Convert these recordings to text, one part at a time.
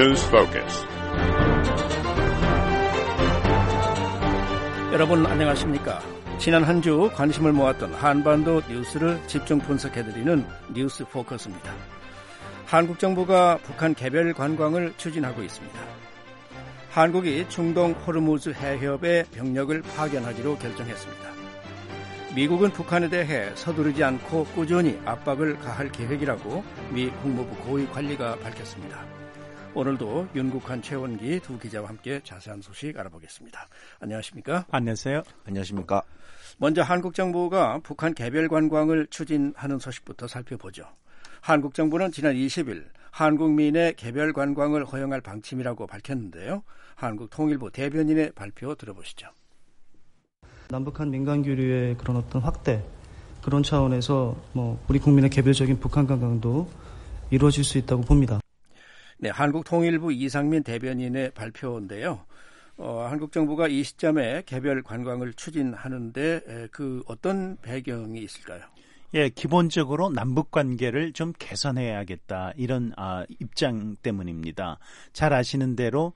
News Focus. 여러분 안녕하십니까? 지난 한 주 관심을 모았던 한반도 뉴스를 집중 분석해드리는 뉴스 포커스입니다. 한국 정부가 북한 개별 관광을 추진하고 있습니다. 한국이 중동 호르무즈 해협에 병력을 파견하기로 결정했습니다. 미국은 북한에 대해 서두르지 않고 꾸준히 압박을 가할 계획이라고 미 국무부 고위 관리가 밝혔습니다. 오늘도 윤국한, 최원기 두 기자와 함께 자세한 소식 알아보겠습니다. 안녕하십니까? 안녕하세요. 안녕하십니까? 먼저 한국 정부가 북한 개별 관광을 추진하는 소식부터 살펴보죠. 한국 정부는 지난 20일 한국민의 개별 관광을 허용할 방침이라고 밝혔는데요. 한국통일부 대변인의 발표 들어보시죠. 남북한 민간 교류의 그런 어떤 확대, 그런 차원에서 우리 국민의 개별적인 북한 관광도 이루어질 수 있다고 봅니다. 네, 한국통일부 이상민 대변인의 발표인데요. 한국 정부가 이 시점에 개별 관광을 추진하는데 그 어떤 배경이 있을까요? 예, 기본적으로 남북 관계를 좀 개선해야겠다 이런 입장 때문입니다. 잘 아시는 대로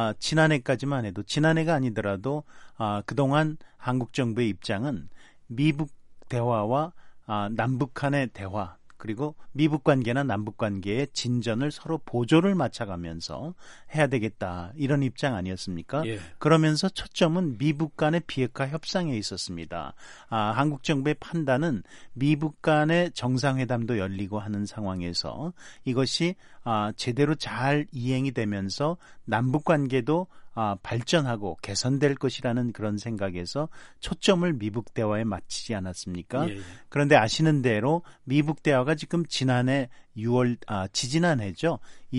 지난해까지만 해도 지난해가 아니더라도 그동안 한국 정부의 입장은 미북 대화와 남북 간의 대화 그리고 미북 관계나 남북 관계의 진전을 서로 보조를 맞춰가면서 해야 되겠다 이런 입장 아니었습니까? 예. 그러면서 초점은 미북 간의 비핵화 협상에 있었습니다. 한국 정부의 판단은 미북 간의 정상회담도 열리고 하는 상황에서 이것이 제대로 잘 이행이 되면서 남북 관계도 발전하고 개선될 것이라는 그런 생각에서 초점을 미북 대화에 맞추지 않았습니까? 예. 그런데 아시는 대로 미북 대화가 지금 지난해 6월, 지지난해죠.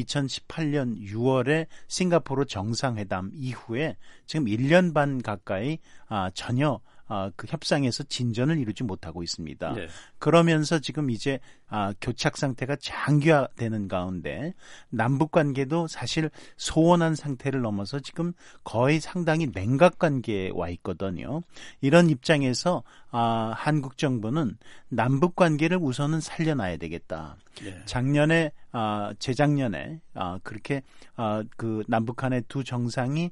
2018년 6월에 싱가포르 정상회담 이후에 지금 1년 반 가까이 전혀 그 협상에서 진전을 이루지 못하고 있습니다. 네. 그러면서 지금 이제 교착 상태가 장기화되는 가운데 남북 관계도 사실 소원한 상태를 넘어서 지금 거의 상당히 냉각 관계에 와 있거든요. 이런 입장에서 한국 정부는 남북 관계를 우선은 살려놔야 되겠다. 네. 작년에 재작년에 그렇게 그 남북한의 두 정상이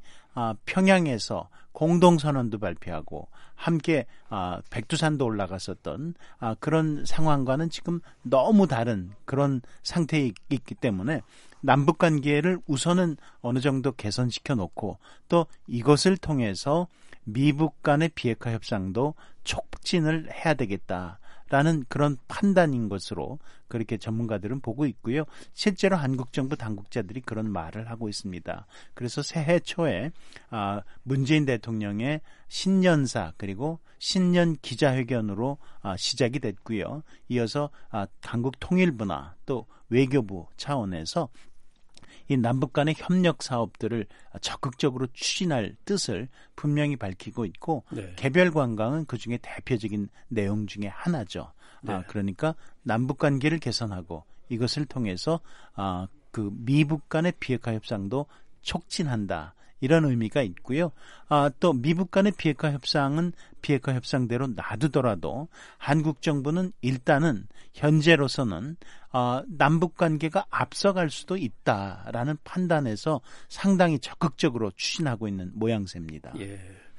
평양에서 공동선언도 발표하고 함께 백두산도 올라갔었던 그런 상황과는 지금 너무 다른 그런 상태에 있기 때문에 남북 관계를 우선은 어느 정도 개선시켜 놓고 또 이것을 통해서 미북 간의 비핵화 협상도 촉진을 해야 되겠다라는 그런 판단인 것으로 그렇게 전문가들은 보고 있고요. 실제로 한국 정부 당국자들이 그런 말을 하고 있습니다. 그래서 새해 초에 문재인 대통령의 신년사 그리고 신년 기자회견으로 시작이 됐고요. 이어서 한국 통일부나 또 외교부 차원에서 이 남북 간의 협력 사업들을 적극적으로 추진할 뜻을 분명히 밝히고 있고 네. 개별 관광은 그중에 대표적인 내용 중에 하나죠. 네. 그러니까 남북 관계를 개선하고 이것을 통해서 그 미북 간의 비핵화 협상도 촉진한다. 이런 의미가 있고요. 또 미북 간의 비핵화 협상은 비핵화 협상대로 놔두더라도 한국 정부는 일단은 현재로서는 남북 관계가 앞서갈 수도 있다라는 판단에서 상당히 적극적으로 추진하고 있는 모양새입니다. 예.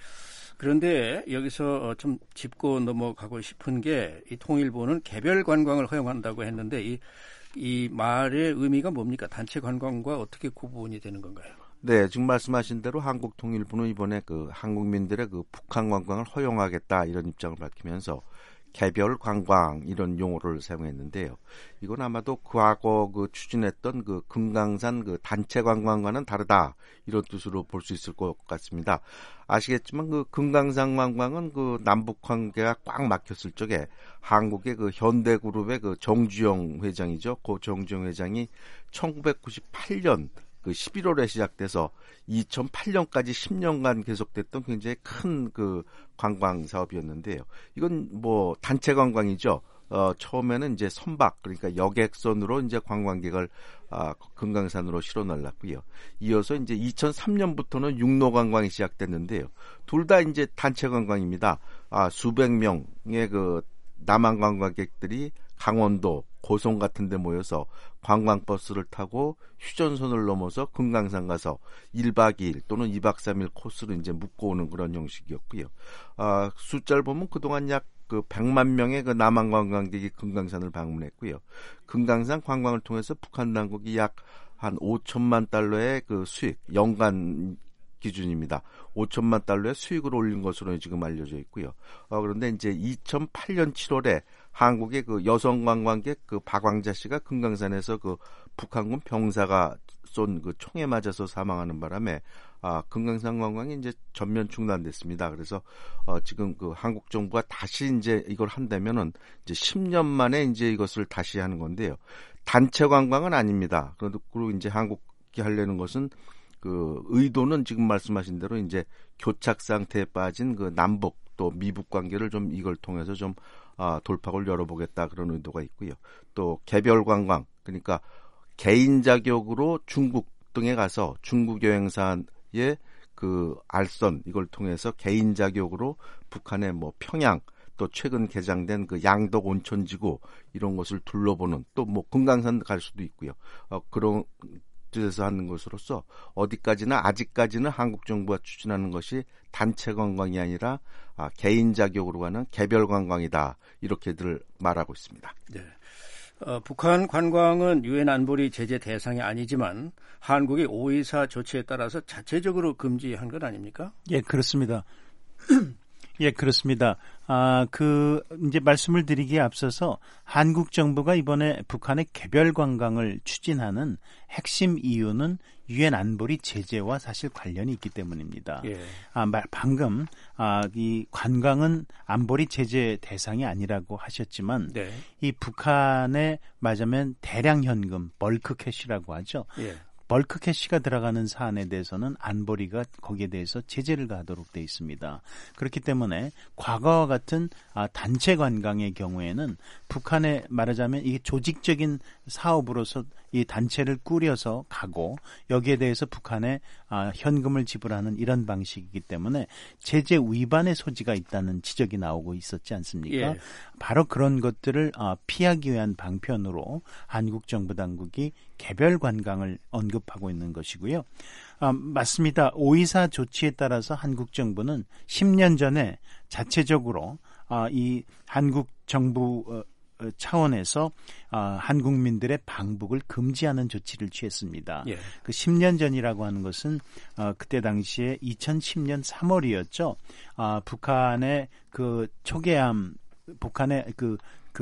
그런데 여기서 좀 짚고 넘어가고 싶은 게 이 통일부는 개별 관광을 허용한다고 했는데 이 말의 의미가 뭡니까? 단체 관광과 어떻게 구분이 되는 건가요? 네, 지금 말씀하신 대로 한국통일부는 이번에 그 한국민들의 그 북한 관광을 허용하겠다 이런 입장을 밝히면서 개별 관광 이런 용어를 사용했는데요. 이건 아마도 과거 그 추진했던 그 금강산 그 단체 관광과는 다르다 이런 뜻으로 볼 수 있을 것 같습니다. 아시겠지만 그 금강산 관광은 그 남북 관계가 꽉 막혔을 적에 한국의 그 현대그룹의 그 정주영 회장이죠. 그 정주영 회장이 1998년 그 11월에 시작돼서 2008년까지 10년간 계속됐던 굉장히 큰 그 관광 사업이었는데요. 이건 뭐 단체 관광이죠. 처음에는 이제 선박 그러니까 여객선으로 이제 관광객을 금강산으로 실어 날랐고요. 이어서 이제 2003년부터는 육로 관광이 시작됐는데요. 둘 다 이제 단체 관광입니다. 수백 명의 그 남한 관광객들이 강원도, 고성 같은 데 모여서 관광버스를 타고 휴전선을 넘어서 금강산 가서 1박 2일 또는 2박 3일 코스로 이제 묶고 오는 그런 형식이었고요. 숫자를 보면 그동안 약 100만 명의 그 남한 관광객이 금강산을 방문했고요. 금강산 관광을 통해서 북한 당국이 약 한 5천만 달러의 그 수익, 연간 기준입니다. 5천만 달러의 수익을 올린 것으로 지금 알려져 있고요. 그런데 이제 2008년 7월에 한국의 그 여성 관광객 그 박왕자 씨가 금강산에서 그 북한군 병사가 쏜 그 총에 맞아서 사망하는 바람에 금강산 관광이 이제 전면 중단됐습니다. 그래서 지금 그 한국 정부가 다시 이제 이걸 한다면은 이제 10년 만에 이제 이것을 다시 하는 건데요. 단체 관광은 아닙니다. 그리고 이제 한국이 하려는 것은 그 의도는 지금 말씀하신 대로 이제 교착 상태에 빠진 그 남북 또 미북 관계를 좀 이걸 통해서 좀 돌파구를 열어보겠다 그런 의도가 있고요. 또 개별 관광 그러니까 개인 자격으로 중국 등에 가서 중국 여행사의 그 알선 이걸 통해서 개인 자격으로 북한의 뭐 평양 또 최근 개장된 그 양덕 온천지구 이런 것을 둘러보는 또 뭐 금강산 갈 수도 있고요. 그런 뜻에서 하는 것으로서 어디까지나 아직까지는 한국 정부가 추진하는 것이 단체 관광이 아니라 개인 자격으로 가는 개별 관광이다 이렇게들 말하고 있습니다. 네. 북한 관광은 유엔 안보리 제재 대상이 아니지만 한국이 5.24 조치에 따라서 자체적으로 금지한 건 아닙니까? 예, 그렇습니다. 예, 그렇습니다. 이제 말씀을 드리기에 앞서서 한국 정부가 이번에 북한의 개별 관광을 추진하는 핵심 이유는 유엔 안보리 제재와 사실 관련이 있기 때문입니다. 예. 방금 이 관광은 안보리 제재 대상이 아니라고 하셨지만 네. 이 북한에 말하자면 대량 현금, 벌크 캐시라고 하죠. 예. 벌크 캐시가 들어가는 사안에 대해서는 안보리가 거기에 대해서 제재를 가하도록 돼 있습니다. 그렇기 때문에 과거와 같은 단체 관광의 경우에는 북한에 말하자면 이게 조직적인 사업으로서 이 단체를 꾸려서 가고 여기에 대해서 북한에 현금을 지불하는 이런 방식이기 때문에 제재 위반의 소지가 있다는 지적이 나오고 있었지 않습니까? 예. 바로 그런 것들을 피하기 위한 방편으로 한국 정부 당국이 개별 관광을 언급하고 있는 것이고요. 맞습니다. 5.24 조치에 따라서 한국 정부는 10년 전에 자체적으로 이 한국 정부 차원에서 한국민들의 방북을 금지하는 조치를 취했습니다. 예. 그 10년 전이라고 하는 것은 그때 당시에 2010년 3월이었죠. 북한의 그 초계함, 북한의 그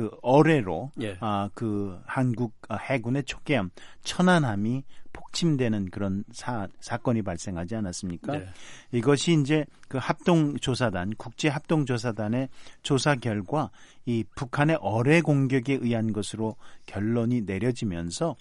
어뢰로 예. 그 한국 해군의 초계함 천안함이 폭침되는 그런 사건이 발생하지 않았습니까? 네. 이것이 이제 그 합동조사단, 국제합동조사단의 조사 결과 이 북한의 어뢰 공격에 의한 것으로 결론이 내려지면서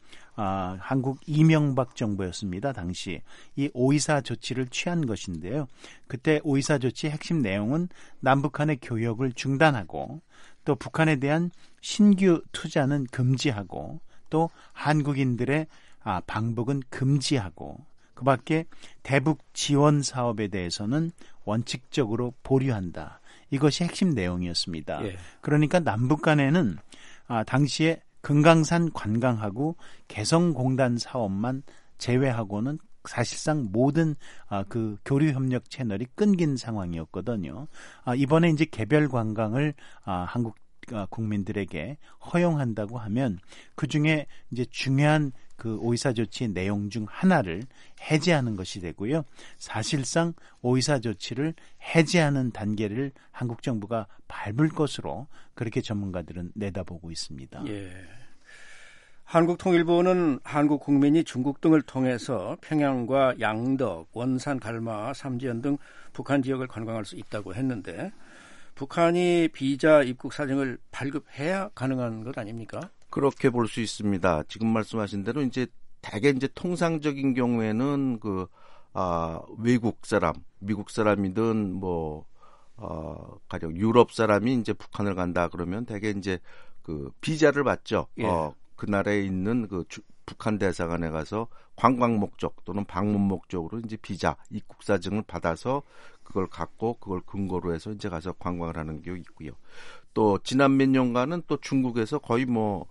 한국 이명박 정부였습니다. 당시 이 5.24 조치를 취한 것인데요. 그때 5.24 조치의 핵심 내용은 남북한의 교역을 중단하고 또 북한에 대한 신규 투자는 금지하고 또 한국인들의 방북은 금지하고 그밖에 대북 지원 사업에 대해서는 원칙적으로 보류한다. 이것이 핵심 내용이었습니다. 예. 그러니까 남북 간에는 당시에 금강산 관광하고 개성공단 사업만 제외하고는 사실상 모든 그 교류 협력 채널이 끊긴 상황이었거든요. 이번에 이제 개별 관광을 한국 국민들에게 허용한다고 하면 그 중에 이제 중요한 그 5.24 조치의 내용 중 하나를 해제하는 것이 되고요. 사실상 5.24 조치를 해제하는 단계를 한국 정부가 밟을 것으로 그렇게 전문가들은 내다보고 있습니다. 예. 한국통일부는 한국 국민이 중국 등을 통해서 평양과 양덕, 원산, 갈마, 삼지연 등 북한 지역을 관광할 수 있다고 했는데 북한이 비자 입국 사정을 발급해야 가능한 것 아닙니까? 그렇게 볼 수 있습니다. 지금 말씀하신 대로 이제 대개 이제 통상적인 경우에는 그 외국 사람, 미국 사람이든 가령 유럽 사람이 이제 북한을 간다 그러면 대개 이제 그 비자를 받죠. 예. 그 나라에 있는 그 북한 대사관에 가서 관광 목적 또는 방문 목적으로 이제 비자 입국 사정을 받아서 그걸 갖고 그걸 근거로 해서 이제 가서 관광을 하는 게 있고요. 또 지난 몇 년간은 또 중국에서 거의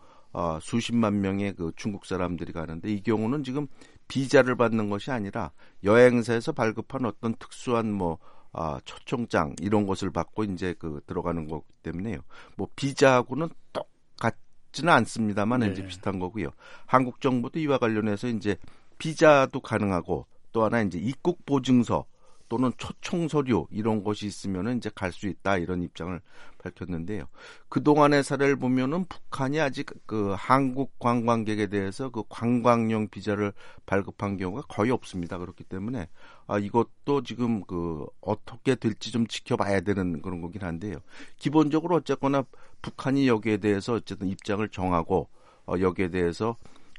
수십만 명의 그 중국 사람들이 가는데 이 경우는 지금 비자를 받는 것이 아니라 여행사에서 발급한 어떤 특수한 초청장 이런 것을 받고 이제 들어가는 거기 때문에요. 비자하고는 똑같지는 않습니다만 이제 비슷한 거고요. 한국 정부도 이와 관련해서 이제 비자도 가능하고 또 하나 이제 입국 보증서 또는 초청 서류 이런 것이 있으면은 이제 갈 수 있다 이런 입장을 밝혔는데요. 그 동안의 사례를 보면은 북한이 아직 그 한국 관광객에 대해서 그 관광용 비자를 발급한 경우가 거의 없습니다. 그렇기 때문에 이것도 지금 어떻게 될지 좀 지켜봐야 되는 그런 거긴 한데요. 기본적으로 어쨌거나 북한이 여기에 대해서 어쨌든 입장을 정하고 여기에 대해서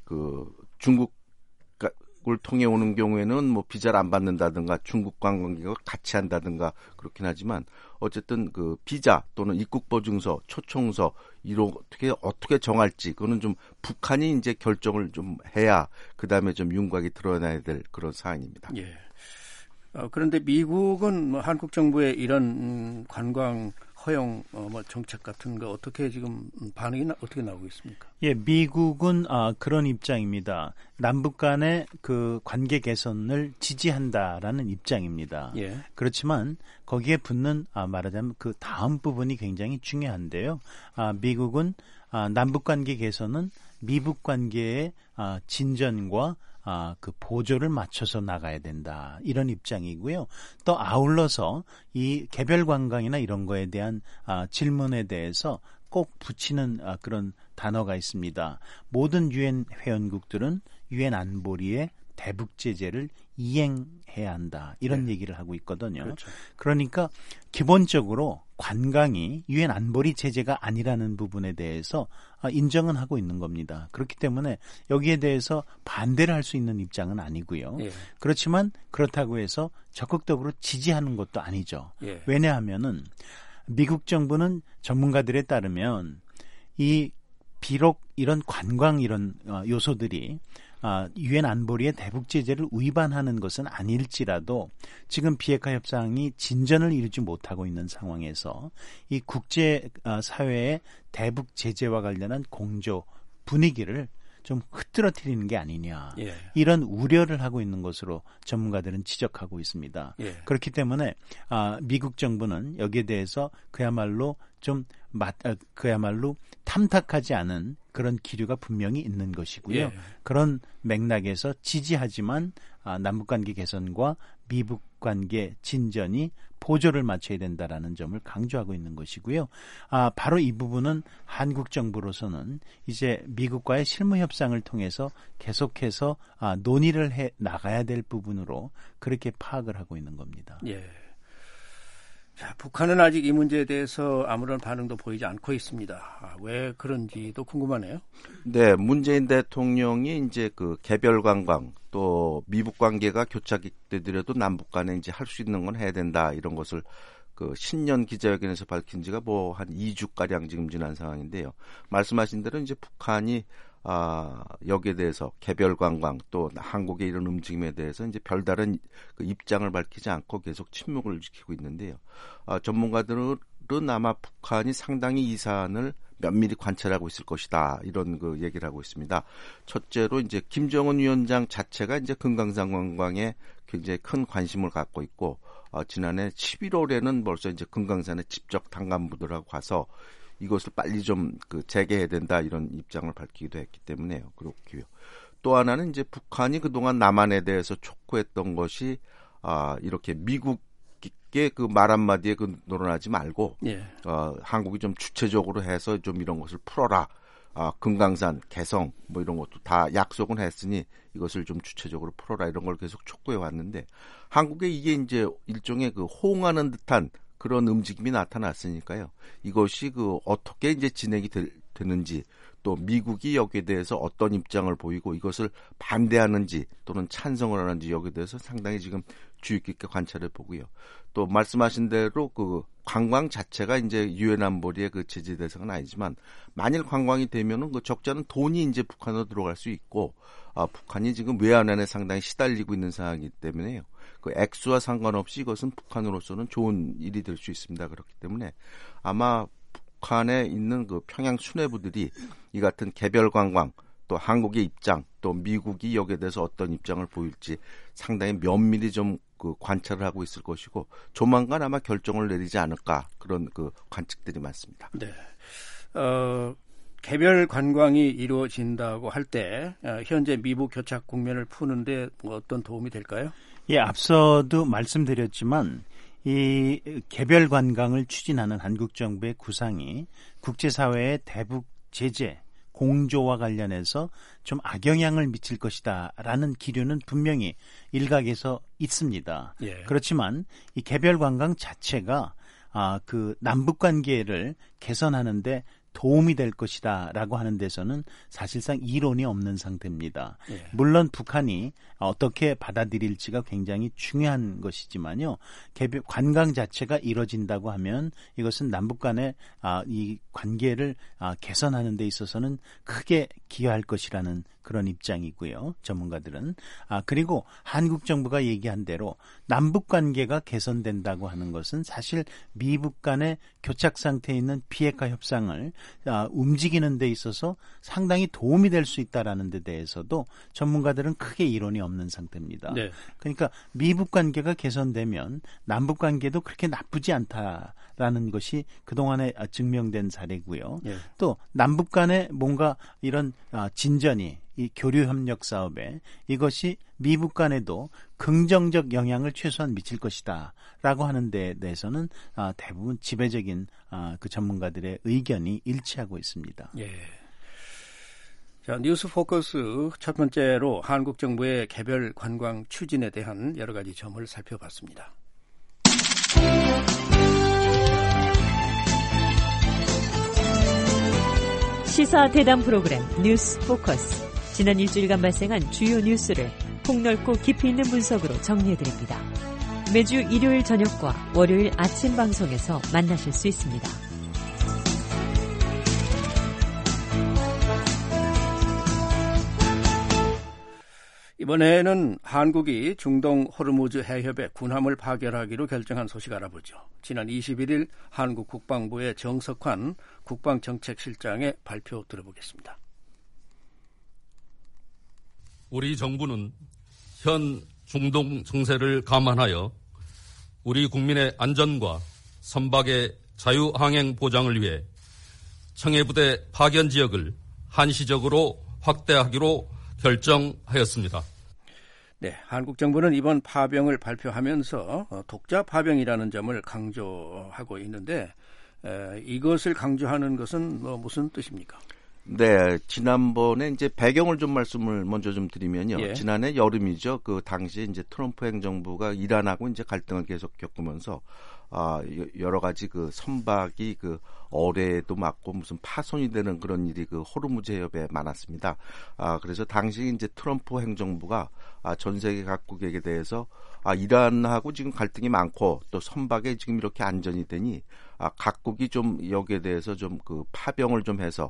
중국 을 통해 오는 경우에는 비자를 안 받는다든가 중국 관광객과 같이 한다든가 그렇긴 하지만 어쨌든 비자 또는 입국 보증서, 초청서 어떻게 정할지 그거는 좀 북한이 이제 결정을 좀 해야 그다음에 좀 윤곽이 드러나야 될 그런 사안입니다. 예. 그런데 미국은 한국 정부의 이런 관광 허용 정책 같은 거 어떻게 지금 반응이 어떻게 나오고 있습니까? 예, 미국은 그런 입장입니다. 남북 간의 그 관계 개선을 지지한다라는 입장입니다. 예. 그렇지만 거기에 붙는 말하자면 그 다음 부분이 굉장히 중요한데요. 미국은 남북 관계 개선은 미북 관계의 진전과 그 보조를 맞춰서 나가야 된다. 이런 입장이고요. 또 아울러서 이 개별 관광이나 이런 거에 대한 질문에 대해서 꼭 붙이는 그런 단어가 있습니다. 모든 유엔 회원국들은 유엔 안보리의 대북 제재를 이행해야 한다. 이런 얘기를 하고 있거든요. 그렇죠. 그러니까 기본적으로 관광이 유엔 안보리 제재가 아니라는 부분에 대해서 인정은 하고 있는 겁니다. 그렇기 때문에 여기에 대해서 반대를 할 수 있는 입장은 아니고요. 예. 그렇지만 그렇다고 해서 적극적으로 지지하는 것도 아니죠. 예. 왜냐하면은 미국 정부는 전문가들에 따르면 비록 이런 관광 이런 요소들이 유엔 안보리의 대북 제재를 위반하는 것은 아닐지라도 지금 비핵화 협상이 진전을 이루지 못하고 있는 상황에서 이 국제 사회의 대북 제재와 관련한 공조 분위기를 좀 흐트러뜨리는 게 아니냐. 예. 이런 우려를 하고 있는 것으로 전문가들은 지적하고 있습니다. 예. 그렇기 때문에 미국 정부는 여기에 대해서 그야말로 탐탁하지 않은 그런 기류가 분명히 있는 것이고요. 예. 그런 맥락에서 지지하지만 남북관계 개선과 미북관계 진전이 보조를 맞춰야 된다라는 점을 강조하고 있는 것이고요. 바로 이 부분은 한국 정부로서는 이제 미국과의 실무 협상을 통해서 계속해서 논의를 해 나가야 될 부분으로 그렇게 파악을 하고 있는 겁니다. 예. 자, 북한은 아직 이 문제에 대해서 아무런 반응도 보이지 않고 있습니다. 왜 그런지도 궁금하네요. 네, 문재인 대통령이 이제 개별 관광 또 미북 관계가 교착되더라도 남북 간에 이제 할 수 있는 건 해야 된다 이런 것을 신년 기자회견에서 밝힌 지가 한 2주 가량 지금 지난 상황인데요. 말씀하신 대로 이제 북한이 여기에 대해서 개별 관광 또 한국의 이런 움직임에 대해서 이제 별다른 입장을 밝히지 않고 계속 침묵을 지키고 있는데요. 전문가들은 아마 북한이 상당히 이 사안을 면밀히 관찰하고 있을 것이다 이런 얘기를 하고 있습니다. 첫째로 이제 김정은 위원장 자체가 이제 금강산 관광에 굉장히 큰 관심을 갖고 있고 지난해 11월에는 벌써 이제 금강산에 직접 당간부들하고 가서 이것을 빨리 좀 재개해야 된다 이런 입장을 밝히기도 했기 때문에요. 그렇고요. 또 하나는 이제 북한이 그동안 남한에 대해서 촉구했던 것이 이렇게 미국의 말 한마디에 논하지 말고 예. 한국이 좀 주체적으로 해서 좀 이런 것을 풀어라. 금강산, 개성 이런 것도 다 약속은 했으니 이것을 좀 주체적으로 풀어라 이런 걸 계속 촉구해 왔는데 한국에 이게 이제 일종의 호응하는 듯한 그런 움직임이 나타났으니까요. 이것이 어떻게 이제 진행이 되는지 또 미국이 여기에 대해서 어떤 입장을 보이고 이것을 반대하는지 또는 찬성을 하는지 여기에 대해서 상당히 지금 주의 깊게 관찰해 보고요. 또 말씀하신 대로 관광 자체가 이제 유엔 안보리의 제재 대상은 아니지만 만일 관광이 되면은 적지 않은 돈이 이제 북한으로 들어갈 수 있고 북한이 지금 외환안에 상당히 시달리고 있는 상황이기 때문에요. 액수와 상관없이 이것은 북한으로서는 좋은 일이 될 수 있습니다. 그렇기 때문에 아마 북한에 있는 그 평양 수뇌부들이 이 같은 개별 관광 또 한국의 입장 또 미국이 여기에 대해서 어떤 입장을 보일지 상당히 면밀히 좀 그 관찰을 하고 있을 것이고 조만간 아마 결정을 내리지 않을까 그런 그 관측들이 많습니다. 네. 개별 관광이 이루어진다고 할 때 현재 미북 교착 국면을 푸는데 어떤 도움이 될까요? 예, 앞서도 말씀드렸지만 이 개별 관광을 추진하는 한국 정부의 구상이 국제사회의 대북 제재 공조와 관련해서 좀 악영향을 미칠 것이다라는 기류는 분명히 일각에서 있습니다. 예. 그렇지만 이 개별 관광 자체가 그 남북 관계를 개선하는데 도움이 될 것이다라고 하는 데서는 사실상 이론이 없는 상태입니다. 예. 물론 북한이 어떻게 받아들일지가 굉장히 중요한 것이지만요. 관광 자체가 이뤄진다고 하면 이것은 남북 간의 이 관계를 개선하는 데 있어서는 크게 기여할 것이라는 그런 입장이고요. 전문가들은. 그리고 한국 정부가 얘기한 대로 남북 관계가 개선된다고 하는 것은 사실 미북 간의 교착 상태에 있는 비핵화 협상을 움직이는 데 있어서 상당히 도움이 될 수 있다라는 데 대해서도 전문가들은 크게 이론이 없는 상태입니다. 네. 그러니까 미북 관계가 개선되면 남북 관계도 그렇게 나쁘지 않다라는 것이 그동안에 증명된 사례고요. 네. 또 남북 간에 뭔가 이런 진전이 이 교류 협력 사업에 이것이 미북 간에도 긍정적 영향을 최소한 미칠 것이다라고 하는 데 대해서는 대부분 지배적인 그 전문가들의 의견이 일치하고 있습니다. 예. 자, 뉴스 포커스 첫 번째로 한국 정부의 개별 관광 추진에 대한 여러 가지 점을 살펴봤습니다. 시사 대담 프로그램 뉴스 포커스. 지난 일주일간 발생한 주요 뉴스를 폭넓고 깊이 있는 분석으로 정리해드립니다. 매주 일요일 저녁과 월요일 아침 방송에서 만나실 수 있습니다. 이번에는 한국이 중동 호르무즈 해협에 군함을 파견하기로 결정한 소식 알아보죠. 지난 21일 한국 국방부의 정석환 국방정책실장의 발표 들어보겠습니다. 우리 정부는 현 중동 정세를 감안하여 우리 국민의 안전과 선박의 자유항행 보장을 위해 청해부대 파견 지역을 한시적으로 확대하기로 결정하였습니다. 네, 한국 정부는 이번 파병을 발표하면서 독자 파병이라는 점을 강조하고 있는데 이것을 강조하는 것은 무슨 뜻입니까? 네, 지난번에 이제 배경을 좀 말씀을 먼저 좀 드리면요. 예. 지난해 여름이죠. 그 당시에 이제 트럼프 행정부가 이란하고 이제 갈등을 계속 겪으면서 여러 가지 그 선박이 그 어뢰도 맞고 무슨 파손이 되는 그런 일이 그 호르무즈 해협에 많았습니다. 그래서 당시 이제 트럼프 행정부가 전 세계 각국에게 대해서 이란하고 지금 갈등이 많고 또 선박에 지금 이렇게 안전이 되니 각국이 좀 여기에 대해서 좀 그 파병을 좀 해서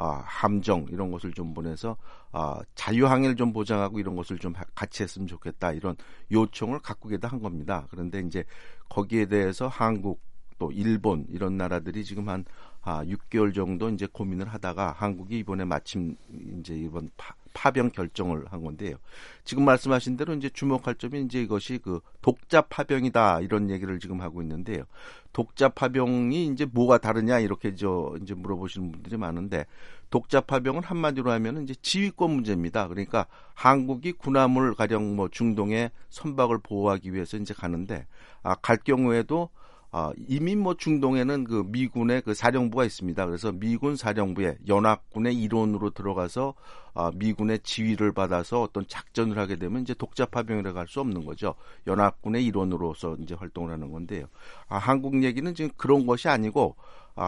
함정 이런 것을 좀 보내서 자유항해를 좀 보장하고 이런 것을 좀 같이 했으면 좋겠다 이런 요청을 각국에다 한 겁니다. 그런데 이제 거기에 대해서 한국 또 일본 이런 나라들이 지금 한 6개월 정도 이제 고민을 하다가 한국이 이번에 마침 이제 이번 파병 결정을 한 건데요. 지금 말씀하신 대로 이제 주목할 점이 이제 이것이 그 독자 파병이다 이런 얘기를 지금 하고 있는데요. 독자 파병이 이제 뭐가 다르냐 이렇게 이제 물어보시는 분들이 많은데 독자 파병은 한마디로 하면은 이제 지휘권 문제입니다. 그러니까 한국이 군함을 가령 뭐 중동의 선박을 보호하기 위해서 이제 가는데 갈 경우에도 이미 뭐 중동에는 그 미군의 그 사령부가 있습니다. 그래서 미군 사령부에 연합군의 일원으로 들어가서 미군의 지휘를 받아서 어떤 작전을 하게 되면 이제 독자 파병이라고 할 수 없는 거죠. 연합군의 일원으로서 이제 활동을 하는 건데요. 한국 얘기는 지금 그런 것이 아니고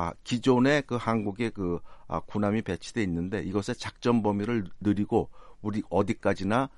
기존에 그 한국의 그 군함이 배치돼 있는데 이것의 작전 범위를 늘리고 우리 어디까지나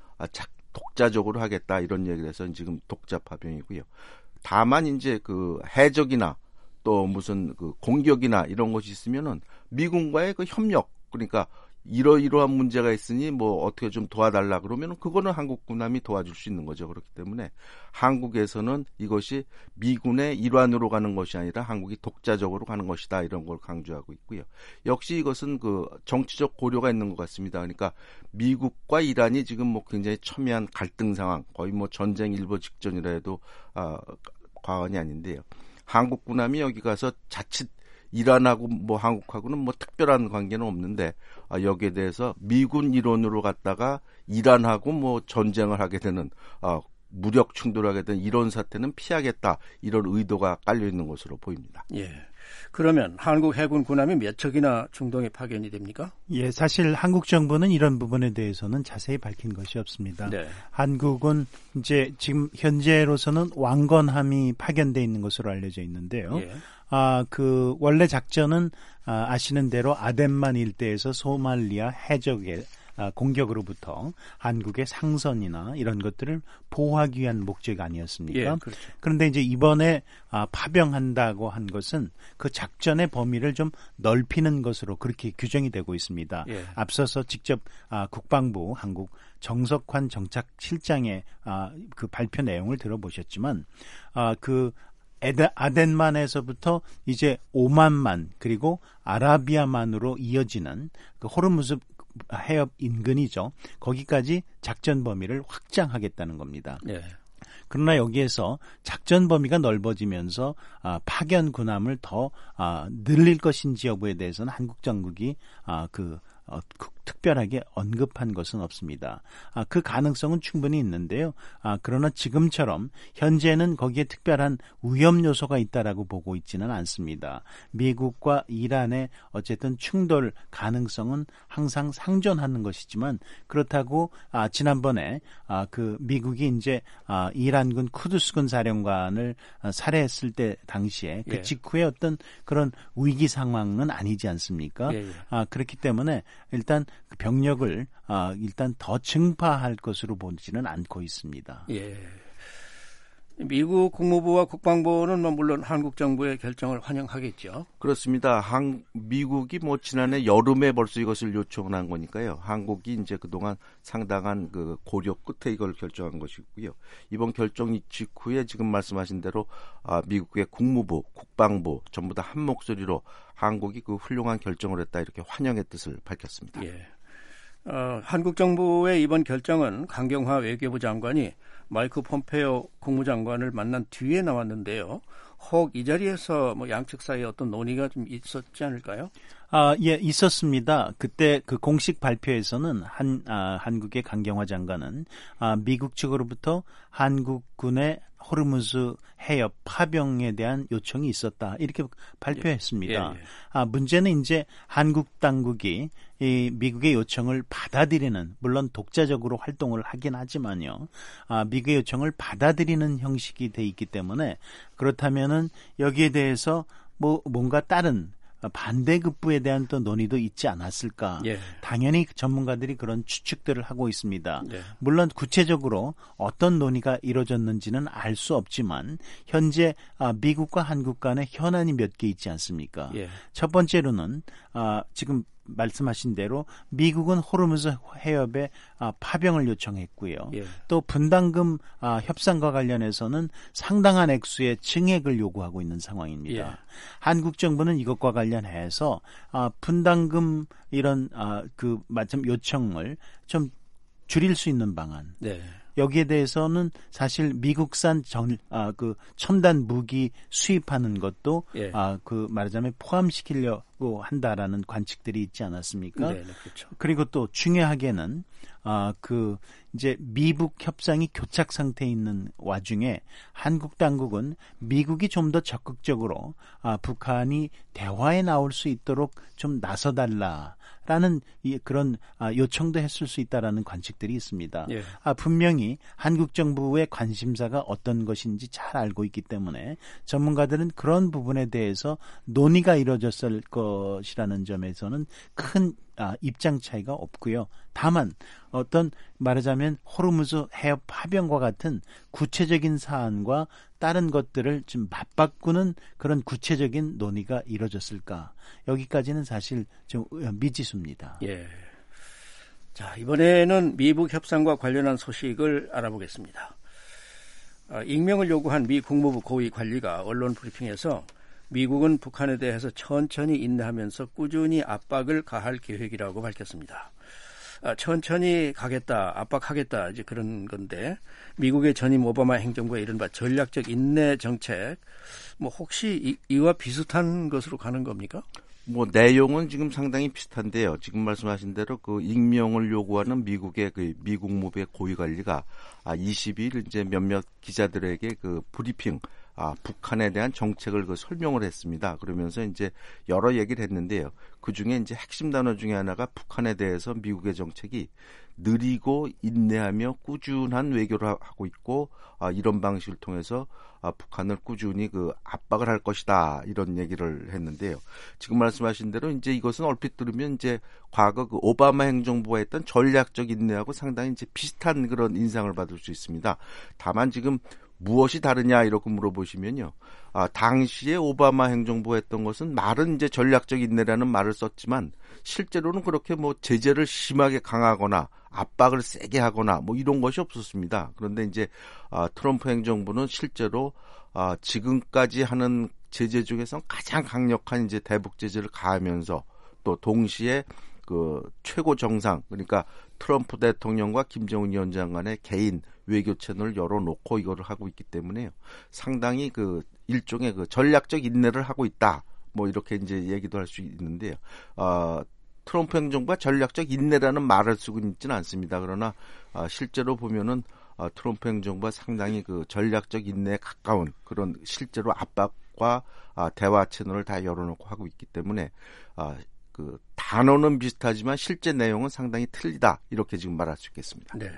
독자적으로 하겠다 이런 얘기를 해서 지금 독자 파병이고요. 다만 이제 그 해적이나 또 무슨 그 공격이나 이런 것이 있으면은 미군과의 그 협력 그러니까 이러이러한 문제가 있으니 뭐 어떻게 좀 도와달라 그러면 그거는 한국 군함이 도와줄 수 있는 거죠. 그렇기 때문에 한국에서는 이것이 미군의 일환으로 가는 것이 아니라 한국이 독자적으로 가는 것이다 이런 걸 강조하고 있고요. 역시 이것은 그 정치적 고려가 있는 것 같습니다. 그러니까 미국과 이란이 지금 뭐 굉장히 첨예한 갈등 상황, 거의 뭐 전쟁 일보 직전이라 해도 과언이 아닌데요. 한국 군함이 여기 가서 자칫 이란하고 뭐 한국하고는 뭐 특별한 관계는 없는데 여기에 대해서 미군 일원으로 갔다가 이란하고 뭐 전쟁을 하게 되는 무력 충돌하게 되는 이런 사태는 피하겠다 이런 의도가 깔려 있는 것으로 보입니다. 예. 그러면 한국 해군 군함이 몇 척이나 중동에 파견이 됩니까? 예, 사실 한국 정부는 이런 부분에 대해서는 자세히 밝힌 것이 없습니다. 네. 한국은 이제 지금 현재로서는 왕건함이 파견돼 있는 것으로 알려져 있는데요. 예. 그 원래 작전은 아시는 대로 아덴만 일대에서 소말리아 해적의 공격으로부터 한국의 상선이나 이런 것들을 보호하기 위한 목적 아니었습니까? 예, 그렇죠. 그런데 이제 이번에 파병한다고 한 것은 그 작전의 범위를 좀 넓히는 것으로 그렇게 규정이 되고 있습니다. 예. 앞서서 직접 국방부 한국 정석환 정착실장의 그 발표 내용을 들어보셨지만 그 아덴만에서부터 이제 오만만 그리고 아라비아만으로 이어지는 그 호르무즈 해협 인근이죠. 거기까지 작전 범위를 확장하겠다는 겁니다. 네. 그러나 여기에서 작전 범위가 넓어지면서 파견 군함을 더 늘릴 것인지 여부에 대해서는 한국 정국이 특별하게 언급한 것은 없습니다. 그 가능성은 충분히 있는데요. 그러나 지금처럼 현재는 거기에 특별한 위험 요소가 있다라고 보고 있지는 않습니다. 미국과 이란의 어쨌든 충돌 가능성은 항상 상존하는 것이지만 그렇다고 지난번에 그 미국이 이제 이란군 쿠두스군 사령관을 살해했을 때 당시에 그 직후에 어떤 그런 위기 상황은 아니지 않습니까? 그렇기 때문에 일단 그 병력을 일단 더 증파할 것으로 보지는 않고 있습니다. 예. 미국 국무부와 국방부는 물론 한국 정부의 결정을 환영하겠죠. 그렇습니다. 미국이 뭐 지난해 여름에 벌써 이것을 요청을 한 거니까요. 한국이 이제 그동안 상당한 그 고려 끝에 이걸 결정한 것이고요. 이번 결정 직후에 지금 말씀하신 대로 미국의 국무부, 국방부 전부 다 한 목소리로 한국이 그 훌륭한 결정을 했다 이렇게 환영의 뜻을 밝혔습니다. 예. 한국 정부의 이번 결정은 강경화 외교부 장관이 마이크 폼페오 국무장관을 만난 뒤에 나왔는데요. 혹 이 자리에서 양측 사이에 어떤 논의가 좀 있었지 않을까요? 예, 있었습니다. 그때 그 공식 발표에서는 한국의 강경화 장관은 미국 측으로부터 한국군의 호르무즈 해협 파병에 대한 요청이 있었다 이렇게 발표했습니다. 문제는 이제 한국 당국이 이 미국의 요청을 받아들이는, 물론 독자적으로 활동을 하긴 하지만요. 미국의 요청을 받아들이는 형식이 돼 있기 때문에 그렇다면은 여기에 대해서 뭔가 다른 반대급부에 대한 또 논의도 있지 않았을까. 예. 당연히 전문가들이 그런 추측들을 하고 있습니다. 예. 물론 구체적으로 어떤 논의가 이루어졌는지는 알 수 없지만 현재 미국과 한국 간의 현안이 몇 개 있지 않습니까? 예. 첫 번째로는 지금 말씀하신 대로 미국은 호르무즈 해협에 파병을 요청했고요. 예. 또 분담금 협상과 관련해서는 상당한 액수의 증액을 요구하고 있는 상황입니다. 예. 한국 정부는 이것과 관련해서 분담금 이런 그 마침 요청을 좀 줄일 수 있는 방안. 네. 여기에 대해서는 사실 미국산 그 첨단 무기 수입하는 것도 예. 그 말하자면 포함시키려고 한다라는 관측들이 있지 않았습니까? 네, 그렇죠. 그리고 또 중요하게는 그 이제 미북 협상이 교착 상태에 있는 와중에 한국 당국은 미국이 좀 더 적극적으로 북한이 대화에 나올 수 있도록 좀 나서달라라는 그런 요청도 했을 수 있다라는 관측들이 있습니다. 예. 분명히 한국 정부의 관심사가 어떤 것인지 잘 알고 있기 때문에 전문가들은 그런 부분에 대해서 논의가 이루어졌을 것이라는 점에서는 큰 입장 차이가 없고요. 다만 어떤 말하자면 호르무즈 해협 파병과 같은 구체적인 사안과 다른 것들을 좀 맞바꾸는 그런 구체적인 논의가 이루어졌을까? 여기까지는 사실 좀 미지수입니다. 예. 자, 이번에는 미북 협상과 관련한 소식을 알아보겠습니다. 익명을 요구한 미 국무부 고위 관리가 언론 브리핑에서 미국은 북한에 대해서 천천히 인내하면서 꾸준히 압박을 가할 계획이라고 밝혔습니다. 천천히 가겠다, 압박하겠다, 이제 그런 건데, 미국의 전임 오바마 행정부의 이른바 전략적 인내 정책, 뭐 혹시 이와 비슷한 것으로 가는 겁니까? 뭐 내용은 지금 상당히 비슷한데요. 지금 말씀하신 대로 그 익명을 요구하는 미국의 그 미국무부의 고위 관리가 22일 이제 몇몇 기자들에게 그 브리핑, 북한에 대한 정책을 그 설명을 했습니다. 그러면서 이제 여러 얘기를 했는데요. 그 중에 이제 핵심 단어 중에 하나가 북한에 대해서 미국의 정책이 느리고 인내하며 꾸준한 외교를 하고 있고, 이런 방식을 통해서 북한을 꾸준히 그 압박을 할 것이다, 이런 얘기를 했는데요. 지금 말씀하신 대로 이제 이것은 얼핏 들으면 이제 과거 그 오바마 행정부가 했던 전략적 인내하고 상당히 이제 비슷한 그런 인상을 받을 수 있습니다. 다만 지금 무엇이 다르냐 이렇게 물어보시면요. 당시에 오바마 행정부가 했던 것은 말은 이제 전략적 인내라는 말을 썼지만 실제로는 그렇게 뭐 제재를 심하게 강하거나 압박을 세게 하거나 뭐 이런 것이 없었습니다. 그런데 이제 트럼프 행정부는 실제로 지금까지 하는 제재 중에서 가장 강력한 이제 대북 제재를 가하면서 또 동시에 그 최고 정상, 그러니까 트럼프 대통령과 김정은 위원장 간의 개인 외교 채널을 열어놓고 이거를 하고 있기 때문에요. 상당히 그 일종의 그 전략적 인내를 하고 있다. 뭐 이렇게 이제 얘기도 할 수 있는데요. 트럼프 행정부가 전략적 인내라는 말을 쓰고 있지는 않습니다. 그러나 실제로 보면은 트럼프 행정부가 상당히 그 전략적 인내에 가까운 그런 실제로 압박과 대화 채널을 다 열어놓고 하고 있기 때문에 그 단어는 비슷하지만 실제 내용은 상당히 틀리다, 이렇게 지금 말할 수 있겠습니다. 네.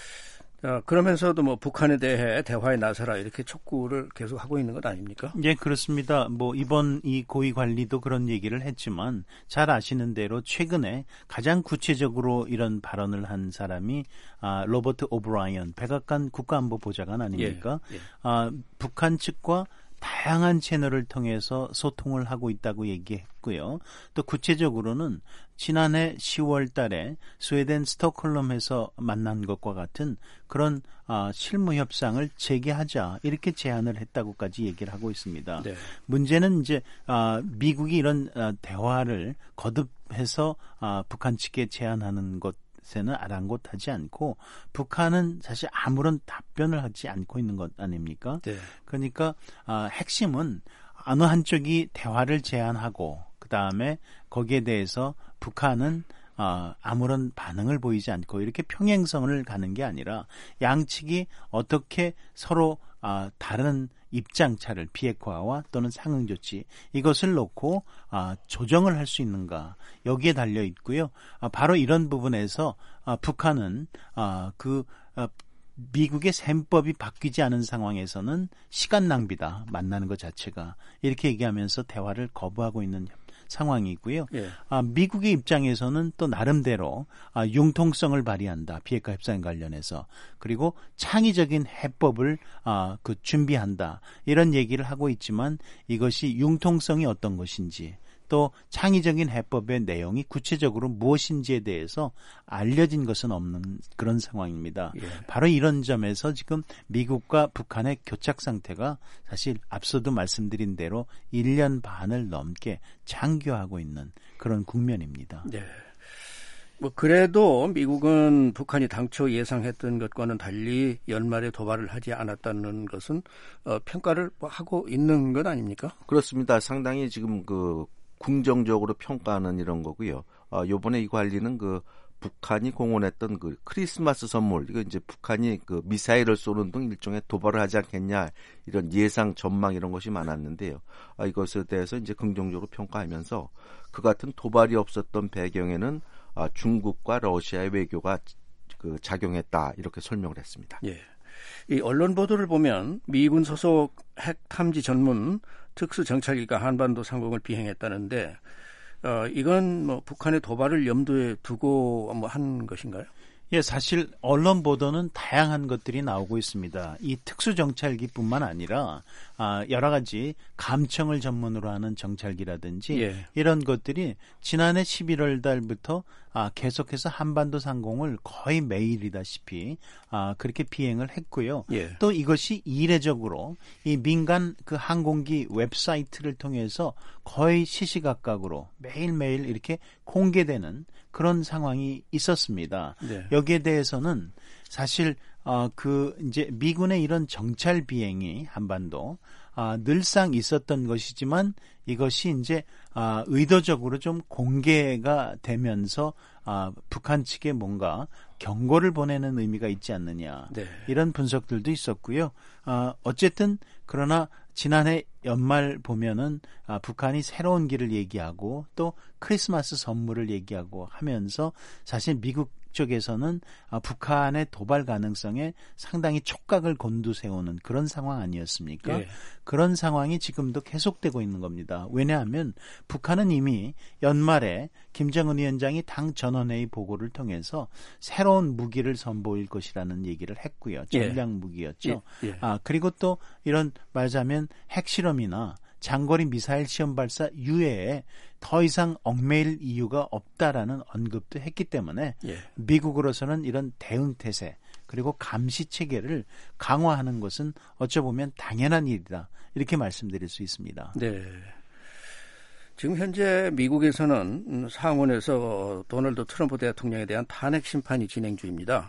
그러면서도 뭐 북한에 대해 대화에 나서라 이렇게 촉구를 계속 하고 있는 것 아닙니까? 예, 그렇습니다. 뭐 이번 이 고위 관리도 그런 얘기를 했지만 잘 아시는 대로 최근에 가장 구체적으로 이런 발언을 한 사람이 로버트 오브라이언 백악관 국가안보보좌관 아닙니까? 예, 예. 북한 측과 다양한 채널을 통해서 소통을 하고 있다고 얘기했고요. 또 구체적으로는 지난해 10월 달에 스웨덴 스톡홀름에서 만난 것과 같은 그런 실무 협상을 재개하자, 이렇게 제안을 했다고까지 얘기를 하고 있습니다. 네. 문제는 이제 미국이 이런 대화를 거듭해서 북한 측에 제안하는 것 에는 아랑곳하지 않고 북한은 사실 아무런 답변을 하지 않고 있는 것 아닙니까? 네. 그러니까 핵심은 어느 한쪽이 대화를 제안하고 그 다음에 거기에 대해서 북한은 아무런 반응을 보이지 않고 이렇게 평행선을 가는 게 아니라 양측이 어떻게 서로 다른 입장차를 비핵화와 또는 상응조치 이것을 놓고 조정을 할 수 있는가, 여기에 달려 있고요. 바로 이런 부분에서 북한은 미국의 셈법이 바뀌지 않은 상황에서는 시간 낭비다, 만나는 것 자체가, 이렇게 얘기하면서 대화를 거부하고 있는 상황이고요. 예. 미국의 입장에서는 또 나름대로 융통성을 발휘한다, 비핵화 협상 관련해서. 그리고 창의적인 해법을 준비한다, 이런 얘기를 하고 있지만 이것이 융통성이 어떤 것인지, 또 창의적인 해법의 내용이 구체적으로 무엇인지에 대해서 알려진 것은 없는 그런 상황입니다. 예. 바로 이런 점에서 지금 미국과 북한의 교착 상태가 사실 앞서도 말씀드린 대로 1년 반을 넘게 장기화하고 있는 그런 국면입니다. 네. 뭐 그래도 미국은 북한이 당초 예상했던 것과는 달리 연말에 도발을 하지 않았다는 것은 평가를 하고 있는 것 아닙니까? 그렇습니다. 상당히 지금 긍정적으로 평가하는 이런 거고요. 요번에 이 관리는 북한이 공언했던 크리스마스 선물, 이거 이제 북한이 미사일을 쏘는 등 일종의 도발을 하지 않겠냐, 이런 예상 전망 이런 것이 많았는데요. 이것에 대해서 이제 긍정적으로 평가하면서 그 같은 도발이 없었던 배경에는 중국과 러시아의 외교가 작용했다, 이렇게 설명을 했습니다. 예. 이 언론 보도를 보면 미군 소속 핵 탐지 전문 특수정찰기가 한반도 상공을 비행했다는데 이건 뭐 북한의 도발을 염두에 두고 한 것인가요? 예, 사실 언론 보도는 다양한 것들이 나오고 있습니다. 이 특수정찰기뿐만 아니라 여러 가지 감청을 전문으로 하는 정찰기라든지 예. 이런 것들이 지난해 11월 달부터 계속해서 한반도 상공을 거의 매일이다시피 그렇게 비행을 했고요. 예. 또 이것이 이례적으로 이 민간 그 항공기 웹사이트를 통해서 거의 시시각각으로 매일매일 이렇게 공개되는 그런 상황이 있었습니다. 네. 여기에 대해서는 사실 이제 미군의 이런 정찰 비행이 한반도 늘상 있었던 것이지만 이것이 이제 의도적으로 좀 공개가 되면서 북한 측에 뭔가 경고를 보내는 의미가 있지 않느냐. 네. 이런 분석들도 있었고요. 어쨌든 그러나 지난해 연말 보면은 북한이 새로운 길을 얘기하고 또 크리스마스 선물을 얘기하고 하면서 사실 미국 쪽에서는 북한의 도발 가능성에 상당히 촉각을 곤두세우는 그런 상황 아니었습니까? 예. 그런 상황이 지금도 계속되고 있는 겁니다. 왜냐하면 북한은 이미 연말에 김정은 위원장이 당 전원회의 보고를 통해서 새로운 무기를 선보일 것이라는 얘기를 했고요. 전략 무기였죠. 예. 그리고 또 이런 말하자면 핵실험이나 장거리 미사일 시험 발사 이외에 더 이상 얽매일 이유가 없다라는 언급도 했기 때문에 예. 미국으로서는 이런 대응 태세 그리고 감시 체계를 강화하는 것은 어쩌보면 당연한 일이다. 이렇게 말씀드릴 수 있습니다. 네. 지금 현재 미국에서는 상원에서 도널드 트럼프 대통령에 대한 탄핵 심판이 진행 중입니다.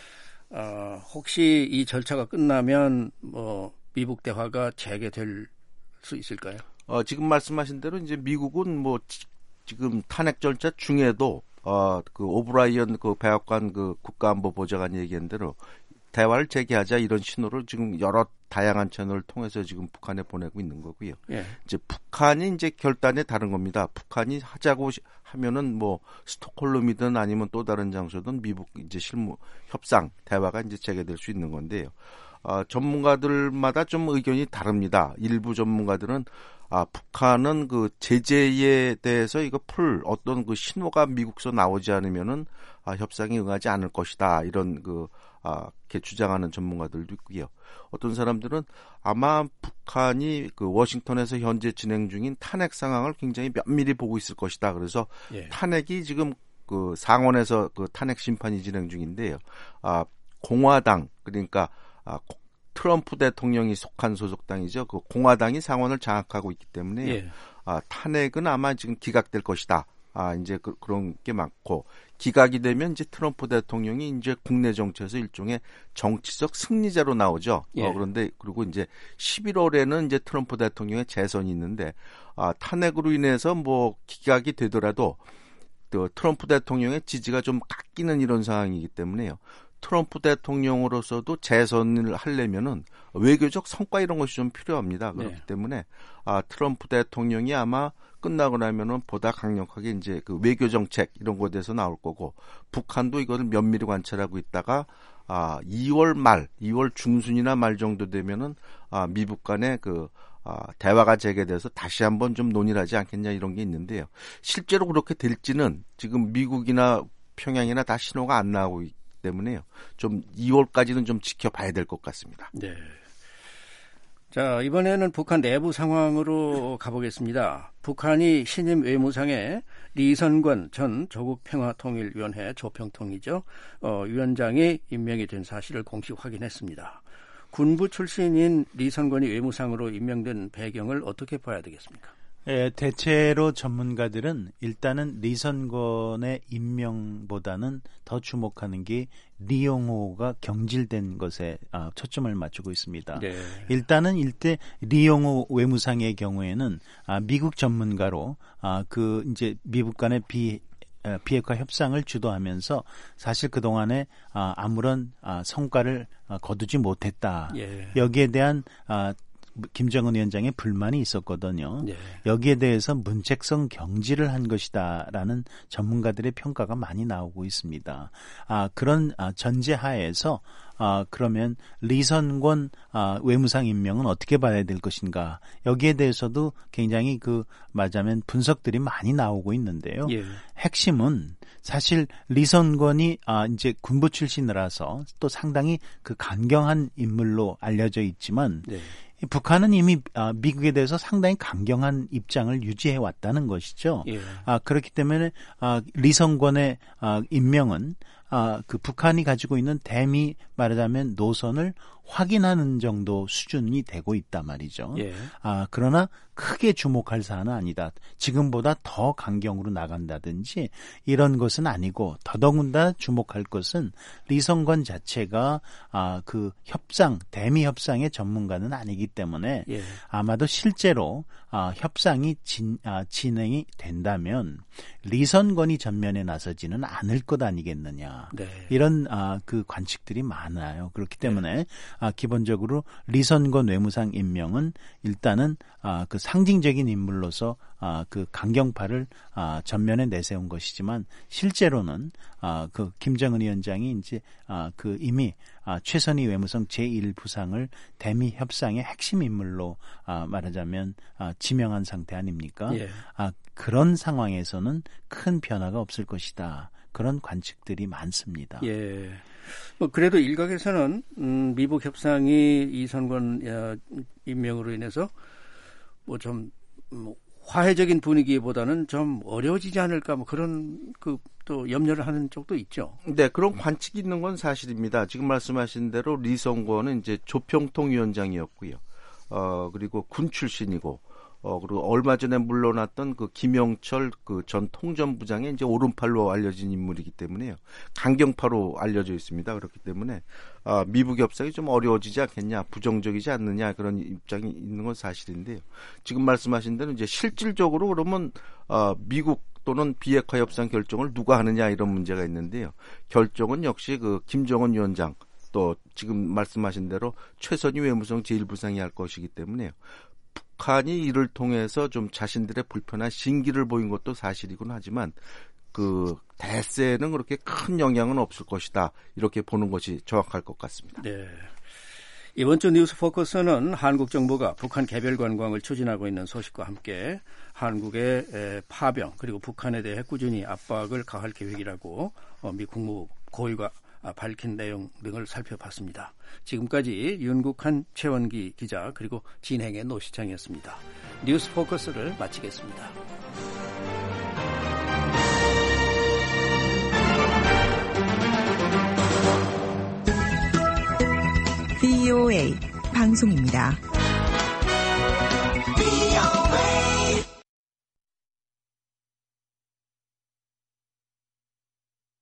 혹시 이 절차가 끝나면 미북 대화가 재개될 수 있을까요? 지금 말씀하신 대로 이제 미국은 지금 탄핵 절차 중에도 그 오브라이언 그 백악관 그 국가안보 보좌관이 얘기한 대로 대화를 재개하자 이런 신호를 지금 여러 다양한 채널을 통해서 지금 북한에 보내고 있는 거고요. 예. 이제 북한이 이제 결단에 다른 겁니다. 북한이 하자고 하면은 스톡홀름이든 아니면 또 다른 장소든 미국 이제 실무 협상 대화가 이제 재개될 수 있는 건데요. 전문가들마다 좀 의견이 다릅니다. 일부 전문가들은 북한은 그 제재에 대해서 이거 어떤 그 신호가 미국서 나오지 않으면은 협상에 응하지 않을 것이다. 이런 이렇게 주장하는 전문가들도 있고요. 어떤 사람들은 아마 북한이 그 워싱턴에서 현재 진행 중인 탄핵 상황을 굉장히 면밀히 보고 있을 것이다. 그래서 예. 탄핵이 지금 그 상원에서 그 탄핵 심판이 진행 중인데요. 공화당 그러니까 트럼프 대통령이 속한 소속당이죠. 그 공화당이 상원을 장악하고 있기 때문에 예. 탄핵은 아마 지금 기각될 것이다. 이제 그런 게 많고 기각이 되면 이제 트럼프 대통령이 이제 국내 정치에서 일종의 정치적 승리자로 나오죠. 예. 그런데 그리고 이제 11월에는 이제 트럼프 대통령의 재선이 있는데 탄핵으로 인해서 기각이 되더라도 또 트럼프 대통령의 지지가 좀 깎이는 이런 상황이기 때문에요. 트럼프 대통령으로서도 재선을 하려면은 외교적 성과 이런 것이 좀 필요합니다. 그렇기 네. 때문에 트럼프 대통령이 아마 끝나고 나면은 보다 강력하게 이제 그 외교 정책 이런 거에 대해서 나올 거고 북한도 이거를 면밀히 관찰하고 있다가 2월 중순이나 말 정도 되면은 미북 간의 대화가 재개돼서 다시 한번 좀 논의를 하지 않겠냐 이런 게 있는데요. 실제로 그렇게 될지는 지금 미국이나 평양이나 다 신호가 안 나오고 있기 때문에요. 좀 2월까지는 좀 지켜봐야 될 것 같습니다. 네. 자, 이번에는 북한 내부 상황으로 가보겠습니다. 북한이 신임 외무상에 리선권 전 조국평화통일위원회 조평통이죠. 위원장이 임명이 된 사실을 공식 확인했습니다. 군부 출신인 리선권이 외무상으로 임명된 배경을 어떻게 봐야 되겠습니까? 대체로 전문가들은 일단은 리선권의 임명보다는 더 주목하는 게 리용호가 경질된 것에 초점을 맞추고 있습니다. 네. 일단은 이때 리용호 외무상의 경우에는 미국 전문가로 이제 미국 간의 비핵화 협상을 주도하면서 사실 그동안에 아무런 성과를 거두지 못했다. 예. 여기에 대한 김정은 위원장의 불만이 있었거든요. 네. 여기에 대해서 문책성 경질을 한 것이다라는 전문가들의 평가가 많이 나오고 있습니다. 그런 전제하에서 그러면 리선권 외무상 임명은 어떻게 봐야 될 것인가? 여기에 대해서도 굉장히 말하자면 분석들이 많이 나오고 있는데요. 예. 핵심은 사실 리선권이 이제 군부 출신이라서 또 상당히 강경한 인물로 알려져 있지만 네. 북한은 이미 미국에 대해서 상당히 강경한 입장을 유지해 왔다는 것이죠. 예. 그렇기 때문에 리선권의 임명은 북한이 가지고 있는 대미 말하자면 노선을 확인하는 정도 수준이 되고 있단 말이죠. 예. 그러나 크게 주목할 사안은 아니다. 지금보다 더 강경으로 나간다든지 이런 것은 아니고 더더군다나 주목할 것은 리선권 자체가 대미 협상의 전문가는 아니기 때문에 예. 아마도 실제로 협상이 진행이 된다면 리선권이 전면에 나서지는 않을 것 아니겠느냐. 네. 이런 관측들이 많아요. 그렇기 때문에 기본적으로 리선권 외무상 임명은 일단은 상징적인 인물로서 강경파를 전면에 내세운 것이지만 실제로는 김정은 위원장이 이제 이미 최선희 외무성 제1부상을 대미 협상의 핵심 인물로 말하자면 지명한 상태 아닙니까? 예. 그런 상황에서는 큰 변화가 없을 것이다. 그런 관측들이 많습니다. 예. 그래도 일각에서는 미북 협상이 이선권 임명으로 인해서 좀 화해적인 분위기보다는 좀 어려워지지 않을까 그런 또 염려를 하는 쪽도 있죠. 네, 그런 관측이 있는 건 사실입니다. 지금 말씀하신 대로 리선권은 이제 조평통위원장이었고요. 그리고 군 출신이고 그리고 얼마 전에 물러났던 김영철 전 통전부장의 이제 오른팔로 알려진 인물이기 때문에요. 강경파로 알려져 있습니다. 그렇기 때문에 미북 협상이 좀 어려워지지 않겠냐, 부정적이지 않느냐 그런 입장이 있는 건 사실인데요. 지금 말씀하신 대로 이제 실질적으로 그러면 미국 또는 비핵화 협상 결정을 누가 하느냐 이런 문제가 있는데요. 결정은 역시 김정은 위원장 또 지금 말씀하신 대로 최선희 외무성 제1부상이 할 것이기 때문에요. 북한이 이를 통해서 좀 자신들의 불편한 신기를 보인 것도 사실이긴 하지만 대세에는 그렇게 큰 영향은 없을 것이다. 이렇게 보는 것이 정확할 것 같습니다. 네. 이번 주 뉴스 포커스는 한국 정부가 북한 개별 관광을 추진하고 있는 소식과 함께 한국의 파병 그리고 북한에 대해 꾸준히 압박을 가할 계획이라고 미 국무부 고위가 밝힌 내용 등을 살펴봤습니다. 지금까지 윤국한 최원기 기자 그리고 진행의 노시창이었습니다. 뉴스 포커스를 마치겠습니다. VOA 방송입니다.